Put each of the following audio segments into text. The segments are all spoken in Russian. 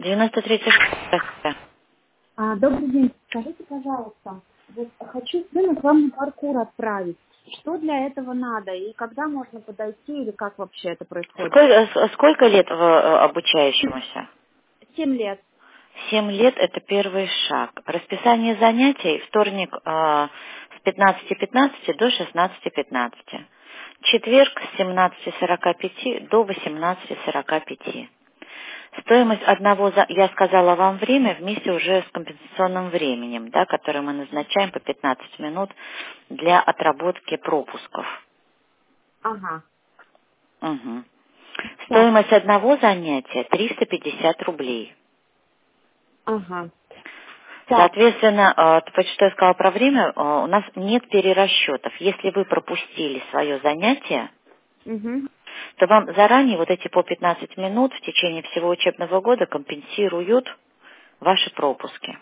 93. Добрый день. Скажите, пожалуйста, вот хочу сына к вам на паркур отправить. Что для этого надо? И когда можно подойти, или как вообще это происходит? Сколько лет обучающемуся? 7 лет. 7 лет – это первый шаг. Расписание занятий – вторник с 15:15 до 16:15. Четверг с 17:45 до 18:45. Стоимость я сказала вам время вместе уже с компенсационным временем, да, которое мы назначаем по 15 минут для отработки пропусков. Ага. Мгм. Так. Стоимость одного занятия 350 рублей. Ага. Так. Соответственно, что я сказала про время, у нас нет перерасчетов. Если вы пропустили свое занятие, Угу. то вам заранее вот эти по 15 минут в течение всего учебного года компенсируют ваши пропуски.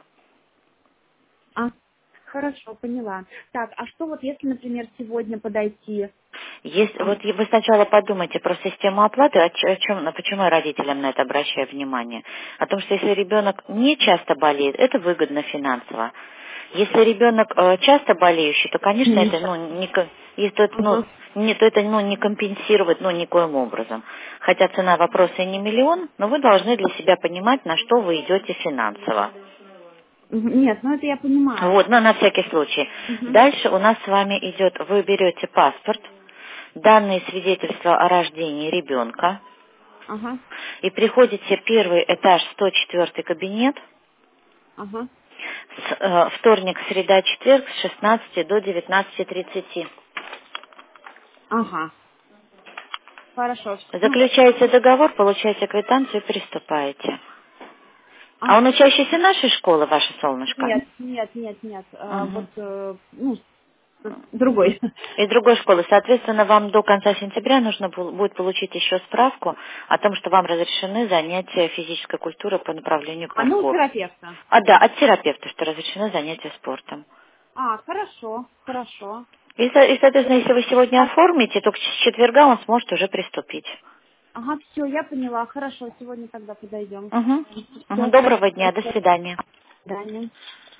Хорошо, поняла. Так, а что вот если, например, сегодня подойти? Вот вы сначала подумайте про систему оплаты, почему я родителям на это обращаю внимание. О том, что если ребенок не часто болеет, это выгодно финансово. Если ребенок часто болеющий, то, конечно, Не это, часто. если это, Ага. то это, не компенсировать, никоим образом. Хотя цена вопроса и не миллион, но вы должны для себя понимать, на что вы идете финансово. Нет, ну это я понимаю. Вот, но на всякий случай. Угу. Дальше у нас с вами идет, вы берете паспорт, данные свидетельства о рождении ребенка, Ага. и приходите первый этаж, 104 кабинет, Ага. вторник, среда, четверг с 16 до 19:30. Ага. Хорошо. Ну, Заключаете договор, получаете квитанцию и приступаете. А он учащийся нашей школы, ваше солнышко? нет. Мгм. Другой. Из другой школы. Соответственно, вам до конца сентября нужно будет получить еще справку о том, что вам разрешены занятия физической культуры по направлению к У паркуру. терапевта. Да, от терапевта, что разрешены занятия спортом. Хорошо. Соответственно, если вы сегодня оформите, то с четверга он сможет уже приступить. Ага, все, я поняла. Хорошо, сегодня тогда подойдем. Угу. Все, Доброго спасибо дня, до большое. свидания. До свидания.